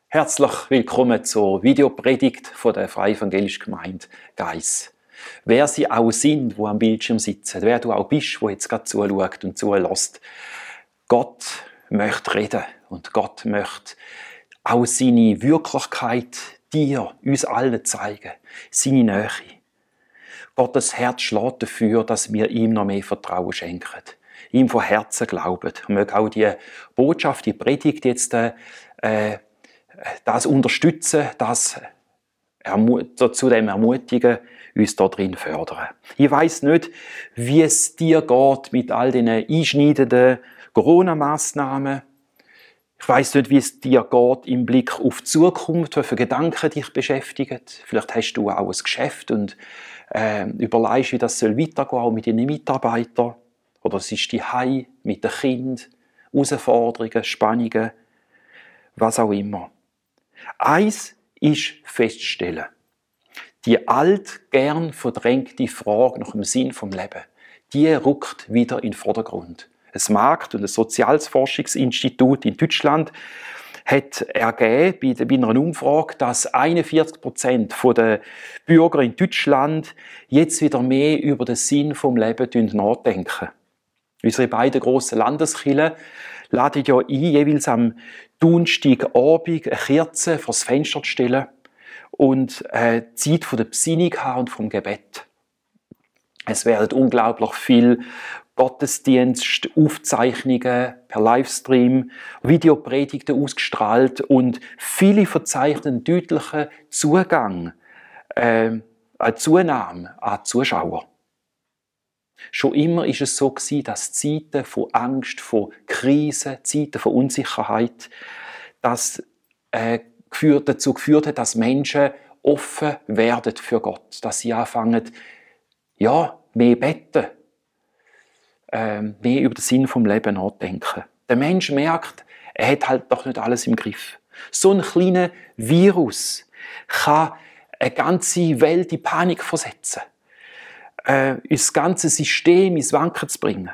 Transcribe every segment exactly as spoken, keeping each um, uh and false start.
Herzlich willkommen zur Videopredigt von der Freien Evangelischen Gemeinde Geiss. Wer sie auch sind, die am Bildschirm sitzen, wer du auch bist, der jetzt gerade zuschaut und zulässt, Gott möchte reden und Gott möchte auch seine Wirklichkeit dir, uns allen zeigen, seine Nähe. Gottes Herz schlägt dafür, dass wir ihm noch mehr Vertrauen schenken, ihm von Herzen glauben. Und möge auch die Botschaft, die Predigt jetzt äh, das unterstützen, das zu dem ermutigen, uns da drin fördern. Ich weiss nicht, wie es dir geht mit all diesen einschneidenden Corona-Massnahmen. Ich weiss nicht, wie es dir geht im Blick auf die Zukunft, welche Gedanken dich beschäftigen. Vielleicht hast du auch ein Geschäft und äh, überlegst, wie das soll weitergehen, auch mit deinen Mitarbeitern. Oder es ist die Hei mit den Kindern, Herausforderungen, Spannungen, was auch immer. Eins ist festzustellen: Die alt, gern verdrängte Frage nach dem Sinn vom Leben, die rückt wieder in den Vordergrund. Ein Markt- und ein Sozialforschungsinstitut in Deutschland hat ergeben bei einer Umfrage, dass einundvierzig Prozent der Bürger in Deutschland jetzt wieder mehr über den Sinn vom Leben nachdenken. Unsere beiden grossen Landeskirchen laden ja ein, jeweils am Donnerstagabend eine Kerze vor das Fenster zu stellen und äh, Zeit von der Besinnung haben und vom Gebet. Es werden unglaublich viele Gottesdienste, Aufzeichnungen per Livestream, Videopredigten ausgestrahlt und viele verzeichnen deutlichen Zugang, äh, eine Zunahme an Zuschauer. Schon immer ist es so gewesen, dass Zeiten von Angst, von Krisen, Zeiten von Unsicherheit, das äh, geführt, dazu geführt hat, dass Menschen offen werden für Gott, dass sie anfangen, ja, mehr beten, äh, mehr über den Sinn vom Leben nachdenken. Der Mensch merkt, er hat halt doch nicht alles im Griff. So ein kleiner Virus kann eine ganze Welt in Panik versetzen. Äh, das ganze System ins Wanken zu bringen.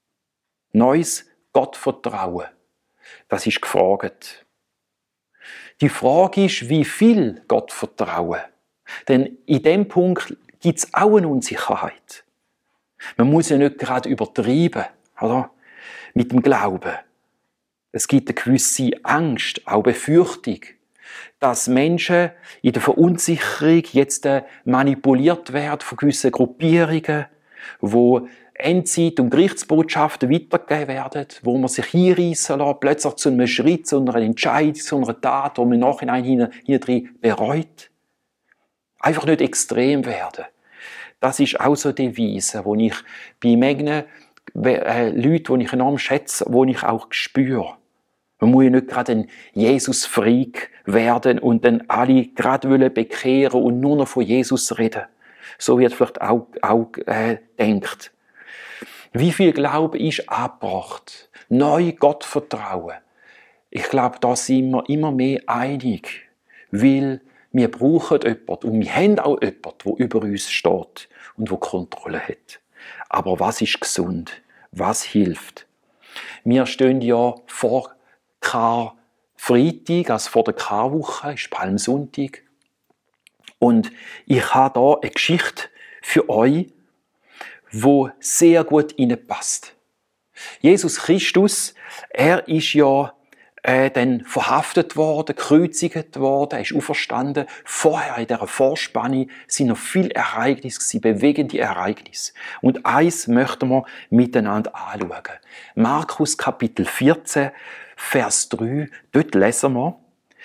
Neues Gottvertrauen, das ist gefragt. Die Frage ist, wie viel Gottvertrauen? Denn in dem Punkt gibt es auch eine Unsicherheit. Man muss ja nicht gerade übertreiben, oder? Mit dem Glauben. Es gibt eine gewisse Angst, auch Befürchtung, dass Menschen in der Verunsicherung jetzt manipuliert werden von gewissen Gruppierungen, wo Endzeit- und Gerichtsbotschaften weitergegeben werden, wo man sich hinreissen lässt, plötzlich zu einem Schritt, zu einer Entscheidung, zu einer Tat, die man im Nachhinein hinein bereut. Einfach nicht extrem werden. Das ist auch so die Devise, die ich bei Mengen äh, Leuten, die ich enorm schätze, die ich auch spüre. Man muss ja nicht gerade ein Jesus-Freak werden und dann alle gerade bekehren und nur noch von Jesus reden. So wird vielleicht auch, auch äh, denkt. Wie viel Glaube ist angebracht? Neu Gottvertrauen. Ich glaube, da sind wir immer mehr einig. Weil wir brauchen jemanden und wir haben auch jemanden, der über uns steht und der Kontrolle hat. Aber was ist gesund? Was hilft? Wir stehen ja vor Kar-Freitag, also vor der Karwoche, ist Palmsonntag. Und ich habe hier eine Geschichte für euch, die sehr gut passt. Jesus Christus, er ist ja äh, dann verhaftet worden, gekreuzigt worden, er ist auferstanden. Vorher in dieser Vorspanne sind noch viele Ereignisse, bewegende Ereignisse. Und eins möchten wir miteinander anschauen. Markus Kapitel vierzehn, Vers drei, dort lesen wir,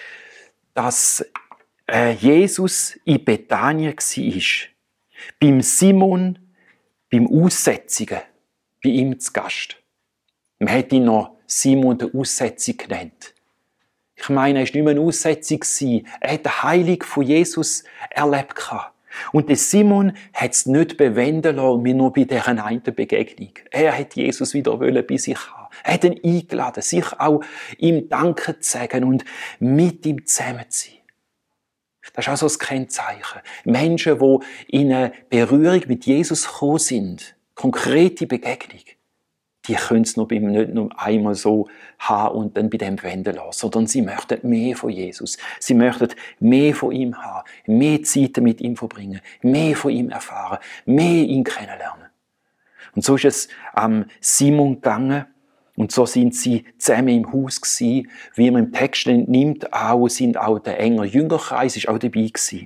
dass äh, Jesus in Bethanien war, beim Simon, beim Aussätzigen, bei ihm zu Gast. Man hat ihn noch Simon der Aussätzige genannt. Ich meine, er war nicht mehr ein Aussätzig. Er hat die Heilung von Jesus erlebt. Und der Simon hat es nicht bewenden lassen, wie nur bei dieser einen Begegnung. Er hat Jesus wieder bei sich haben. Er hat ihn eingeladen, sich auch ihm Danke zu sagen und mit ihm zusammen zu sein. Das ist auch so ein Kennzeichen. Menschen, die in eine Berührung mit Jesus gekommen sind, konkrete Begegnung, die können es noch beim nicht nur einmal so haben und dann bei dem wenden lassen, sondern sie möchten mehr von Jesus. Sie möchten mehr von ihm haben, mehr Zeit mit ihm verbringen, mehr von ihm erfahren, mehr ihn kennenlernen. Und so ist es am Simon gegangen und so sind sie zusammen im Haus gewesen, wie man im Text entnimmt, auch sind auch der enge Jüngerkreis ist auch dabei gewesen.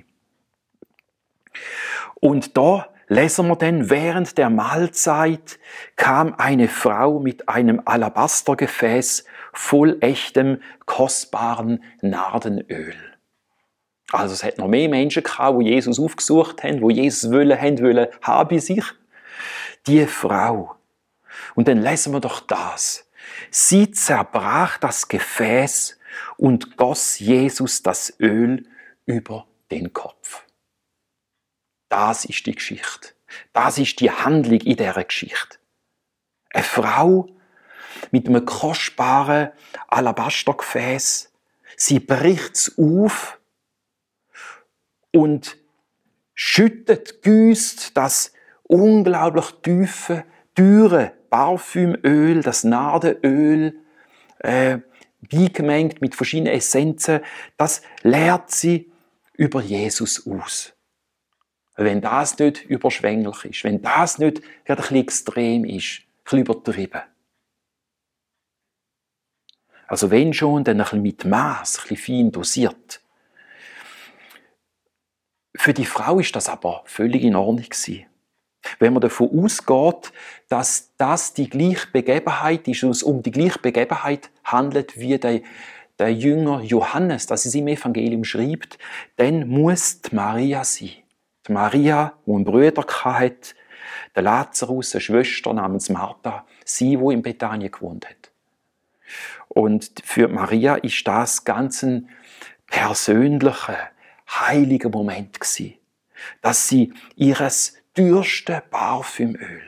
Und da lesen wir dann, während der Mahlzeit kam eine Frau mit einem Alabastergefäß voll echtem, kostbaren Nardenöl. Also es hat noch mehr Menschen gehabt, die Jesus aufgesucht haben, die Jesus wollen, haben wollen, haben bei sich. Die Frau. Und dann lesen wir doch das. Sie zerbrach das Gefäß und goss Jesus das Öl über den Kopf. Das ist die Geschichte. Das ist die Handlung in dieser Geschichte. Eine Frau mit einem kostbaren Alabastergefäß, sie bricht es auf und schüttet, gießt das unglaublich tiefe, teure Parfümöl, das Nardenöl, äh, beigemengt mit verschiedenen Essenzen, das leert sie über Jesus aus. Wenn das nicht überschwänglich ist, wenn das nicht gerade ein bisschen extrem ist, ein bisschen übertrieben. Also wenn schon, dann ein bisschen mit Maß, ein bisschen fein dosiert. Für die Frau ist das aber völlig in Ordnung gewesen. Wenn man davon ausgeht, dass das die gleiche Begebenheit ist, es um die gleiche Begebenheit handelt wie der, der Jünger Johannes, dass es im Evangelium schreibt, dann muss die Maria sein. Die Maria, die einen Bruder hatte, der Lazarus, eine Schwester namens Martha, sie, die in Bethanien gewohnt hat. Und für Maria ist das ganz ein persönlicher, heiliger Moment gewesen, dass sie ihres teuerste Parfümöl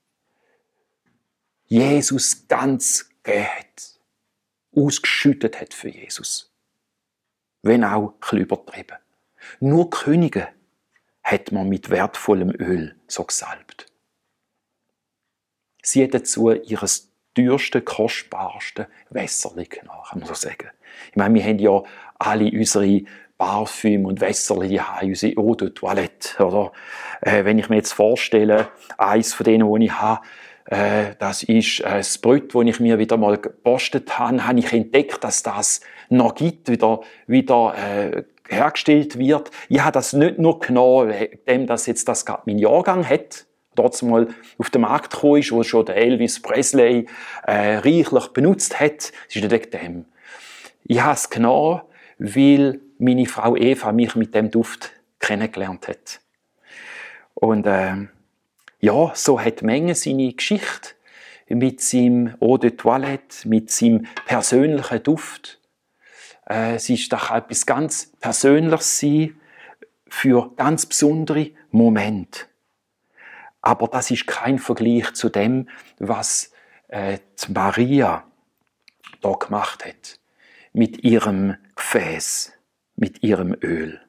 Jesus ganz gegeben hat, ausgeschüttet hat für Jesus. Wenn auch ein bisschen übertrieben. Nur Könige hat man mit wertvollem Öl so gesalbt. Sie hat dazu ihres teuersten, kostbarsten Wässerli genommen, kann man so sagen. Ich meine, wir haben ja alle unsere Parfüm und Wässerli daheim, unsere Eau de Toilette, oder? Äh, wenn ich mir jetzt vorstelle, eins von denen, die ich habe, äh, das ist äh, das Brot, das ich mir wieder mal gepostet habe, habe ich entdeckt, dass das noch gibt, wieder, wieder äh, hergestellt wird. Ich habe das nicht nur genommen, dem das jetzt das gerade mein Jahrgang hat, dort mal auf den Markt gekommen ist, wo schon der Elvis Presley äh, reichlich benutzt hat. Das ist nicht wegen dem. Ich habe es genommen, weil meine Frau Eva mich mit dem Duft kennengelernt hat. Und äh, ja, so hat Menge seine Geschichte mit seinem Eau de Toilette, mit seinem persönlichen Duft. Äh, es ist doch etwas ganz Persönliches sein für ganz besondere Momente. Aber das ist kein Vergleich zu dem, was äh, die Maria da gemacht hat. Mit ihrem Gefäß, mit ihrem Öl.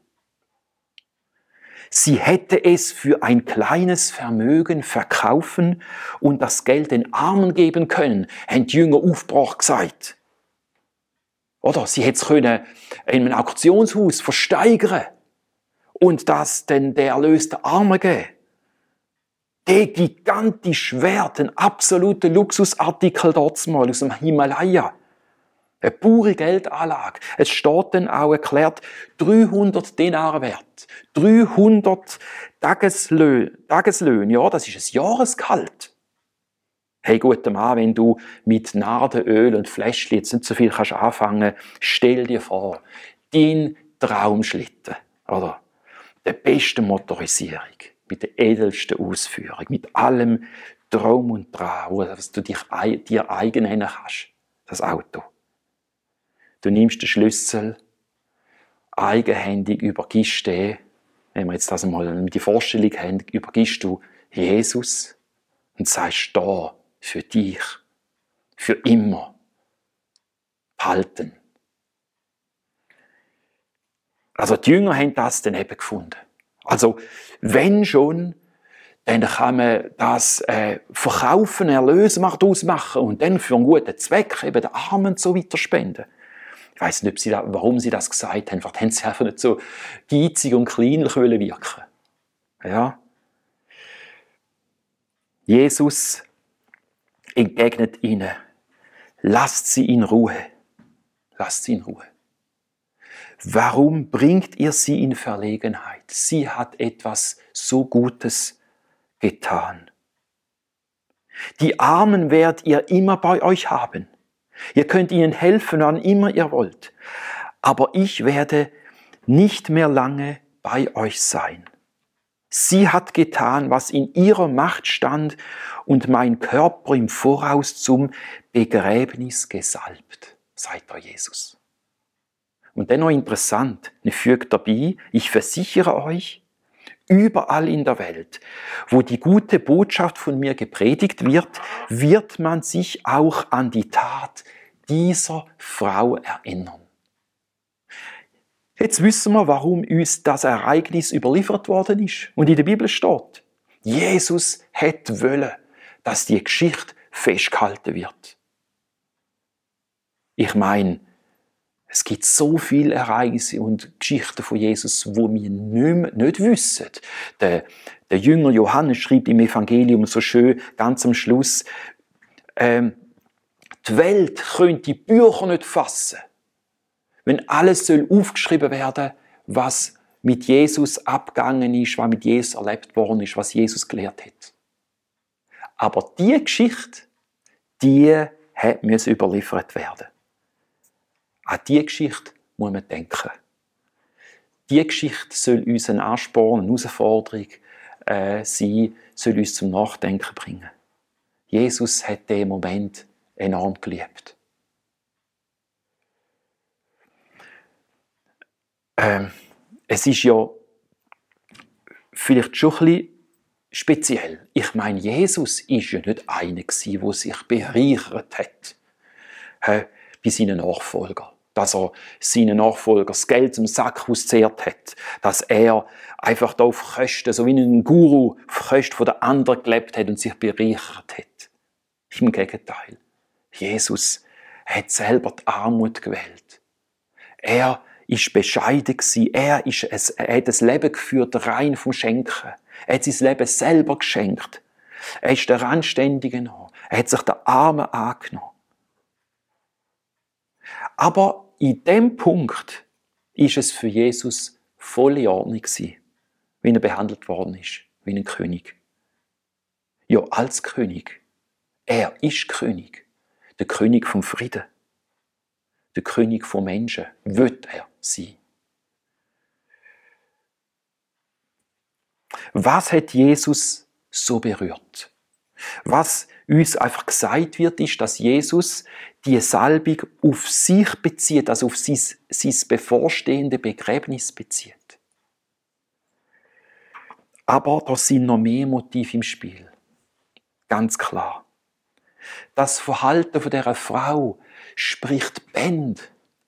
Sie hätte es für ein kleines Vermögen verkaufen und das Geld den Armen geben können, haben die Jünger aufgebracht gesagt. Oder sie hätte es können in einem Auktionshaus versteigern und das dann der Erlös der Armen geben. Der gigantisch Wert, ein absoluter Luxusartikel dort mal aus dem Himalaya. Eine pure Geldanlage. Es steht dann auch erklärt, dreihundert Denare wert. dreihundert Tageslöhne, Tageslöhne, ja, das ist ein Jahresgehalt. Hey, guter Mann, wenn du mit Nardenöl und Fläschchen jetzt nicht so viel kannst anfangen, stell dir vor, dein Traumschlitten, oder? Der besten Motorisierung, mit der edelsten Ausführung, mit allem Traum und Dran, was du dich, dir eigen nennen kannst, das Auto. Du nimmst den Schlüssel, eigenhändig übergibst den, wenn wir jetzt das mal mit die Vorstellung haben, übergibst du Jesus und sagst da für dich, für immer, behalten. Also die Jünger haben das dann eben gefunden. Also wenn schon, dann kann man das äh, verkaufen, Erlöse daraus machen und dann für einen guten Zweck, eben den Armen und so weiter spenden. Ich weiss nicht, ob sie da, warum sie das gesagt haben. Vielleicht haben sie einfach nicht so geizig und kleinlich wirken. Ja. Jesus entgegnet ihnen, lasst sie in Ruhe. Lasst sie in Ruhe. Warum bringt ihr sie in Verlegenheit? Sie hat etwas so Gutes getan. Die Armen werdet ihr immer bei euch haben. Ihr könnt ihnen helfen, wann immer ihr wollt. Aber ich werde nicht mehr lange bei euch sein. Sie hat getan, was in ihrer Macht stand und mein Körper im Voraus zum Begräbnis gesalbt, sagt der Jesus. Und dennoch interessant, er fügt dabei, ich versichere euch, überall in der Welt, wo die gute Botschaft von mir gepredigt wird, wird man sich auch an die Tat dieser Frau erinnern. Jetzt wissen wir, warum uns das Ereignis überliefert worden ist und in der Bibel steht. Jesus hätte wollen, dass die Geschichte festgehalten wird. Ich meine, es gibt so viele Ereignisse und Geschichten von Jesus, wo wir nicht, mehr, nicht wissen. Der, der Jünger Johannes schreibt im Evangelium so schön, ganz am Schluss, ähm, die Welt könnte die Bücher nicht fassen, wenn alles soll aufgeschrieben werden, was mit Jesus abgegangen ist, was mit Jesus erlebt worden ist, was Jesus gelehrt hat. Aber diese Geschichte, die musste überliefert werden. An diese Geschichte muss man denken. Diese Geschichte soll uns einen Ansporn, eine Herausforderung äh, sein, soll uns zum Nachdenken bringen. Jesus hat diesen Moment enorm geliebt. Ähm, es ist ja vielleicht schon ein bisschen speziell. Ich meine, Jesus war ja nicht einer, der sich bereichert hat äh, bei seinen Nachfolgern. Dass er seinen Nachfolgern das Geld zum Sack auszehrt hat. Dass er einfach da auf Kosten, so wie ein Guru, auf Kosten von den anderen gelebt hat und sich bereichert hat. Im Gegenteil. Jesus hat selber die Armut gewählt. Er ist bescheiden gewesen. Er, ist ein, er hat ein Leben geführt, rein vom Schenken. Er hat sein Leben selber geschenkt. Er ist der Randständige genommen. Er hat sich der Armen angenommen. Aber in dem Punkt ist es für Jesus voll in Ordnung gewesen, wie er behandelt worden ist, wie ein König. Ja, als König. Er ist König. Der König vom Frieden. Der König von Menschen. Wird er sein. Was hat Jesus so berührt? Was uns einfach gesagt wird, ist, dass Jesus die Salbung auf sich bezieht, also auf sein, sein bevorstehende Begräbnis bezieht. Aber da sind noch mehr Motive im Spiel. Ganz klar. Das Verhalten von dieser Frau spricht Bände.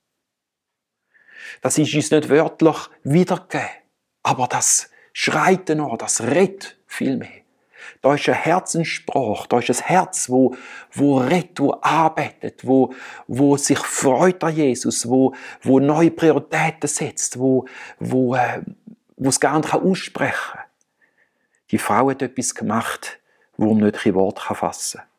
Das ist uns nicht wörtlich wiedergegeben, aber das schreit noch, das redet viel mehr. Da ist eine Herzenssprache, da ist ein Herz, wo, wo redet, wo arbeitet, wo, wo sich freut an Jesus, wo, wo neue Prioritäten setzt, wo, wo, äh, wo es gar nicht aussprechen kann. Die Frau hat etwas gemacht, wo man nicht in Wort fassen kann.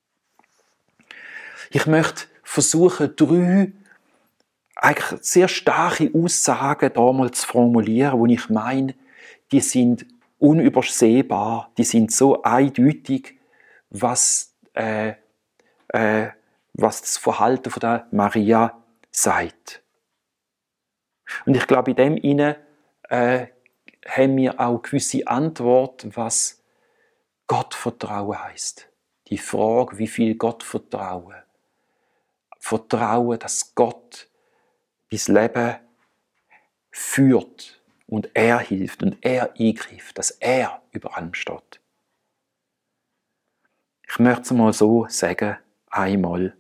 Ich möchte versuchen, drei eigentlich sehr starke Aussagen damals zu formulieren, wo ich meine, die sind unübersehbar, die sind so eindeutig, was, äh, äh, was das Verhalten von der Maria sagt. Und ich glaube, in dem Inne äh, haben wir auch gewisse Antwort, was Gottvertrauen heisst. Die Frage, wie viel Gott vertrauen. Vertrauen, dass Gott dein Leben führt und er hilft und er eingreift, dass er über allem steht. Ich möchte es mal so sagen, einmal.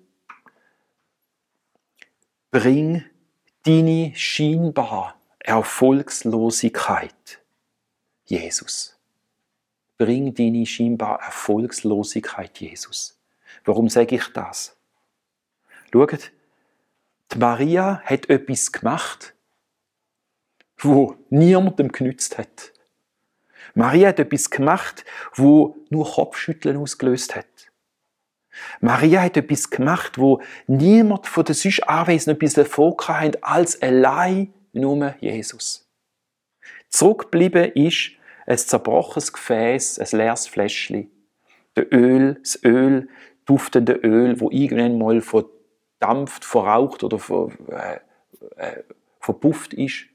Bring deine scheinbare Erfolgslosigkeit Jesus. Bring deine scheinbar Erfolgslosigkeit, Jesus. Warum sage ich das? Schaut, die Maria hat etwas gemacht, wo niemandem genützt hat. Maria hat etwas gemacht, wo nur Kopfschütteln ausgelöst hat. Maria hat etwas gemacht, wo niemand von den sonst Anwesenden etwas davon hatte, als allein nur Jesus. Zurückgeblieben ist ein zerbrochenes Gefäß, ein leeres Fläschchen. Das Öl, das Öl, duftende Öl, wo irgendwann mal verdampft, verraucht oder ver, äh, äh, verpufft ist.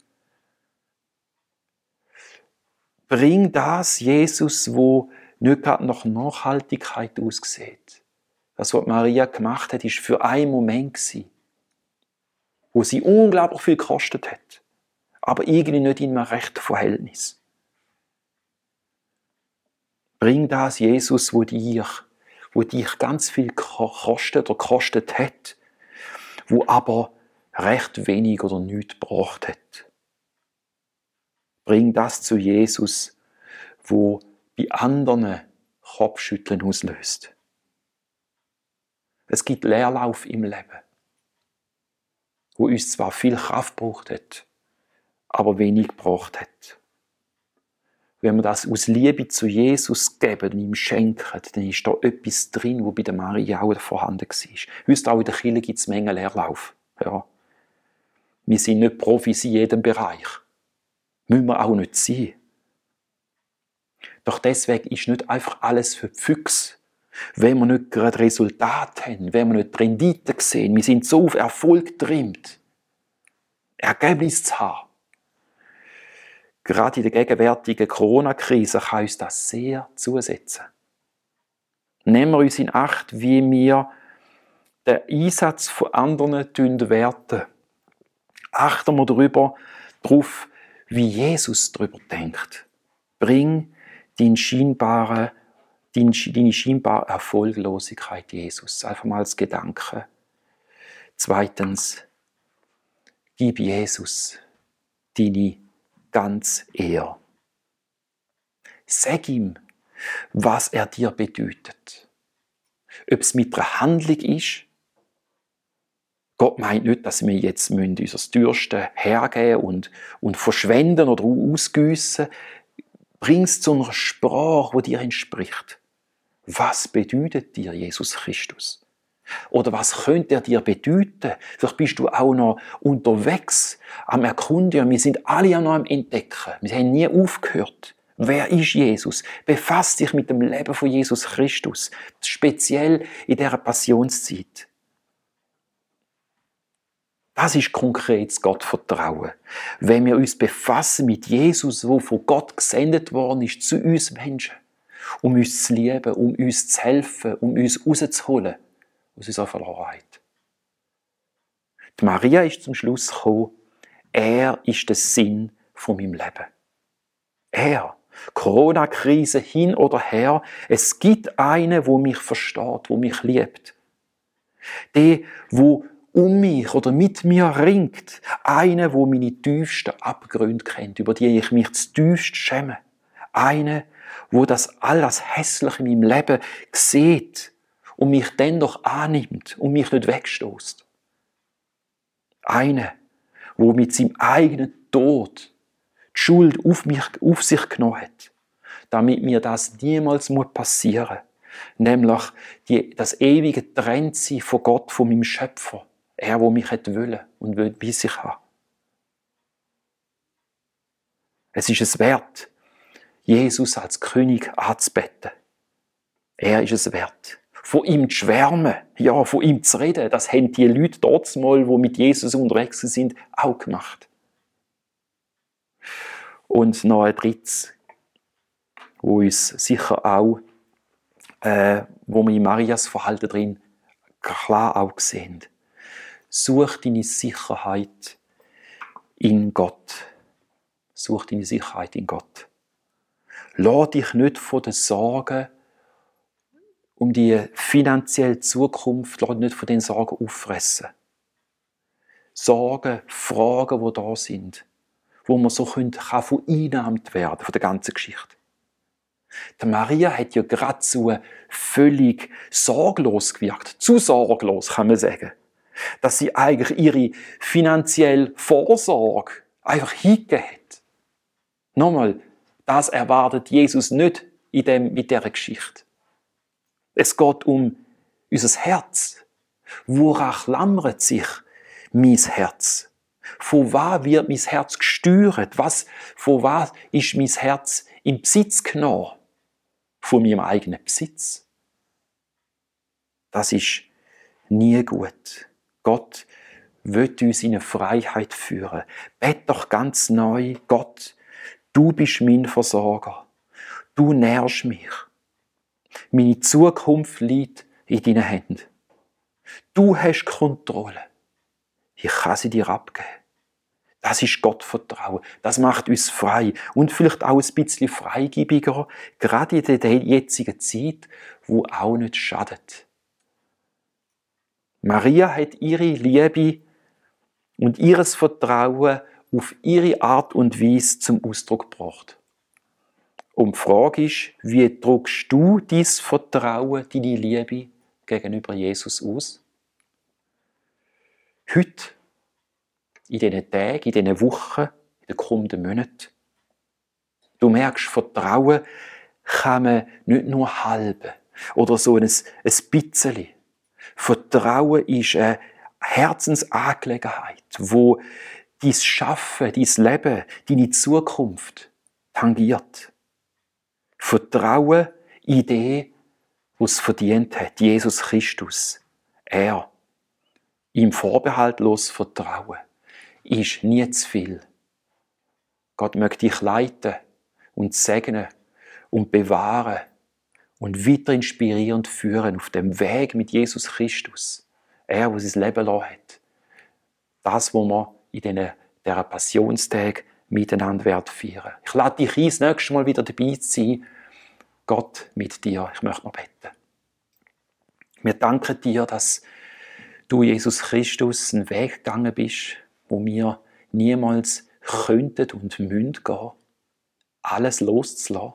Bring das, Jesus, wo nicht gerade nach Nachhaltigkeit aussieht. Das, was Maria gemacht hat, war für einen Moment, wo sie unglaublich viel gekostet hat, aber irgendwie nicht in einem rechten Verhältnis. Bring das, Jesus, wo dich, wo dich ganz viel kostet oder gekostet hat, wo aber recht wenig oder nichts gebracht hat. Bring das zu Jesus, wo bei anderen Kopfschütteln auslöst. Es gibt Leerlauf im Leben, wo uns zwar viel Kraft gebraucht hat, aber wenig gebracht hat. Wenn wir das aus Liebe zu Jesus geben und ihm schenken, dann ist da etwas drin, wo bei der Maria auch vorhanden war. Wisst ihr, auch in der Kirche gibt es Menge Leerlauf. Ja. Wir sind nicht Profis in jedem Bereich. Müssen wir auch nicht sein. Doch deswegen ist nicht einfach alles für die Füchse. Wenn wir nicht gerade Resultate haben, wenn wir nicht die Rendite sehen, wir sind so auf Erfolg getrimmt, Ergebnis zu haben. Gerade in der gegenwärtigen Corona-Krise kann uns das sehr zusetzen. Nehmen wir uns in Acht, wie wir den Einsatz von anderen werten. Achten wir darüber, darauf, wie Jesus darüber denkt. Bring deine scheinbare, deine, deine scheinbare Erfolglosigkeit, Jesus. Einfach mal als Gedanke. Zweitens, gib Jesus deine ganz Ehre. Sag ihm, was er dir bedeutet. Ob es mit einer Handlung ist. Gott meint nicht, dass wir jetzt unser Teuerste hergeben und, und verschwenden oder ausgüssen. Bring es zu einer Sprache, die dir entspricht. Was bedeutet dir Jesus Christus? Oder was könnte er dir bedeuten? Vielleicht bist du auch noch unterwegs, am Erkunden. Wir sind alle noch am Entdecken. Wir haben nie aufgehört. Wer ist Jesus? Befass dich mit dem Leben von Jesus Christus. Speziell in dieser Passionszeit. Das ist konkretes Gottvertrauen. Wenn wir uns befassen mit Jesus, der von Gott gesendet worden ist, zu uns Menschen, um uns zu lieben, um uns zu helfen, um uns rauszuholen aus unserer Verlorenheit. Die Maria ist zum Schluss gekommen, er ist der Sinn von meinem Leben. Er. Corona-Krise hin oder her, es gibt einen, wo mich versteht, wo mich liebt. Der, wo um mich oder mit mir ringt. Einer, wo meine tiefsten Abgründe kennt, über die ich mich zu tiefst schäme. Einer, wo das all das Hässliche in meinem Leben sieht und mich dennoch annimmt und mich nicht wegstößt. Einer, wo mit seinem eigenen Tod die Schuld auf, mich, auf sich genommen hat, damit mir das niemals passieren muss. Nämlich die, das ewige Trenntsein von Gott, von meinem Schöpfer. Er, der mich will und will bei sich haben. Es ist es wert, Jesus als König anzubeten. Er ist es wert. Von ihm zu schwärmen, ja, von ihm zu reden, das haben die Leute dort mal, die mit Jesus unterwegs sind, auch gemacht. Und noch ein drittes, wo uns sicher auch, äh, wo wir in Marias Verhalten drin klar auch sehen. Such deine Sicherheit in Gott. Such deine Sicherheit in Gott. Lass dich nicht von den Sorgen um die finanzielle Zukunft, lass dich nicht von den Sorgen auffressen. Sorgen, Fragen, die da sind, wo man so können, kann vereinnahmt werden von der ganzen Geschichte. Die Maria hat ja geradezu völlig sorglos gewirkt. Zu sorglos, kann man sagen. Dass sie eigentlich ihre finanzielle Vorsorge einfach hingegeben hat. Nochmal, das erwartet Jesus nicht in dem, mit dieser Geschichte. Es geht um unser Herz. Woran klammert sich mein Herz? Von was wird mein Herz gesteuert? Was, von was ist mein Herz in Besitz genommen? Von meinem eigenen Besitz. Das ist nie gut. Gott will uns in eine Freiheit führen. Bet doch ganz neu, Gott, du bist mein Versorger. Du nährst mich. Meine Zukunft liegt in deinen Händen. Du hast Kontrolle. Ich kann sie dir abgeben. Das ist Gottvertrauen. Das macht uns frei. Und vielleicht auch ein bisschen freigebiger, gerade in der jetzigen Zeit, wo auch nicht schadet. Maria hat ihre Liebe und ihres Vertrauen auf ihre Art und Weise zum Ausdruck gebracht. Und die Frage ist, wie drückst du dein Vertrauen, deine Liebe gegenüber Jesus aus? Heute, in diesen Tagen, in diesen Wochen, in den kommenden Monaten. Du merkst, Vertrauen kann man nicht nur halben oder so ein, ein bisschen. Vertrauen ist eine Herzensangelegenheit, wo dein Schaffen, dein Leben, deine Zukunft tangiert. Vertrauen in den, was es verdient hat, Jesus Christus. Er, ihm vorbehaltlos vertrauen, ist nie zu viel. Gott möchte dich leiten und segnen und bewahren und weiter inspirierend führen auf dem Weg mit Jesus Christus. Er, der sein Leben gelassen hat. Das, was wir in diesen, dieser Passionstag miteinander werden feiern. Ich lade dich ein, das nächste Mal wieder dabei zu sein. Gott mit dir. Ich möchte noch beten. Wir danken dir, dass du, Jesus Christus, einen Weg gegangen bist, wo wir niemals könnten und müssen gehen, alles loszulassen.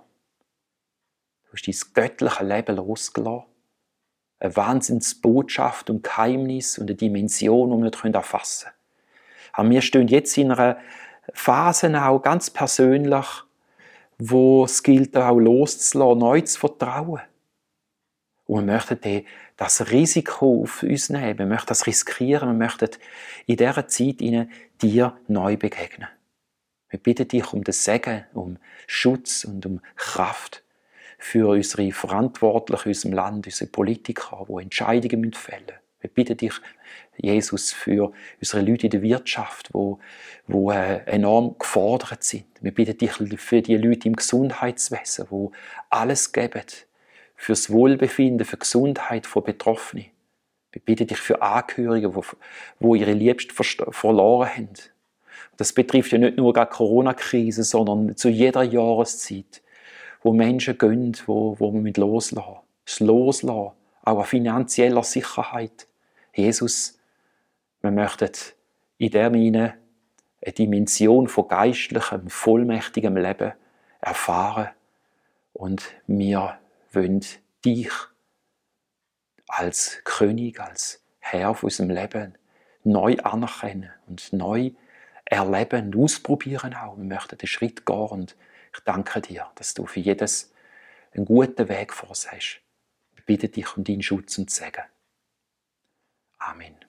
Du hast dein göttliches Leben losgelassen. Eine Wahnsinnsbotschaft und Geheimnis und eine Dimension, die wir nicht erfassen können. Aber wir stehen jetzt in einer Phase auch ganz persönlich, wo es gilt, auch loszulassen, neu zu vertrauen. Und wir möchten das Risiko auf uns nehmen, wir möchten das riskieren, wir möchten in dieser Zeit ihnen dir neu begegnen. Wir bitten dich um den Segen, um Schutz und um Kraft für unsere Verantwortlichen in unserem Land, unsere Politiker, die Entscheidungen fällen müssen. Wir bitten dich, Jesus, für unsere Leute in der Wirtschaft, die, die äh, enorm gefordert sind. Wir bitten dich für die Leute im Gesundheitswesen, die alles geben für das Wohlbefinden, für die Gesundheit von Betroffenen. Wir bitten dich für Angehörige, die, die ihre Liebsten verloren haben. Das betrifft ja nicht nur die Corona-Krise, sondern zu jeder Jahreszeit, wo Menschen gehen, wo, wo wir loslassen müssen. Das Loslassen, auch an finanzieller Sicherheit. Jesus, wir möchten in der Mine eine Dimension von geistlichem, vollmächtigem Leben erfahren. Und wir wollen dich als König, als Herr von unserem Leben neu anerkennen und neu erleben und ausprobieren auch. Wir möchten den Schritt gehen und ich danke dir, dass du für jedes einen guten Weg vor uns hast. Ich bitte dich um deinen Schutz und Segen. Amen.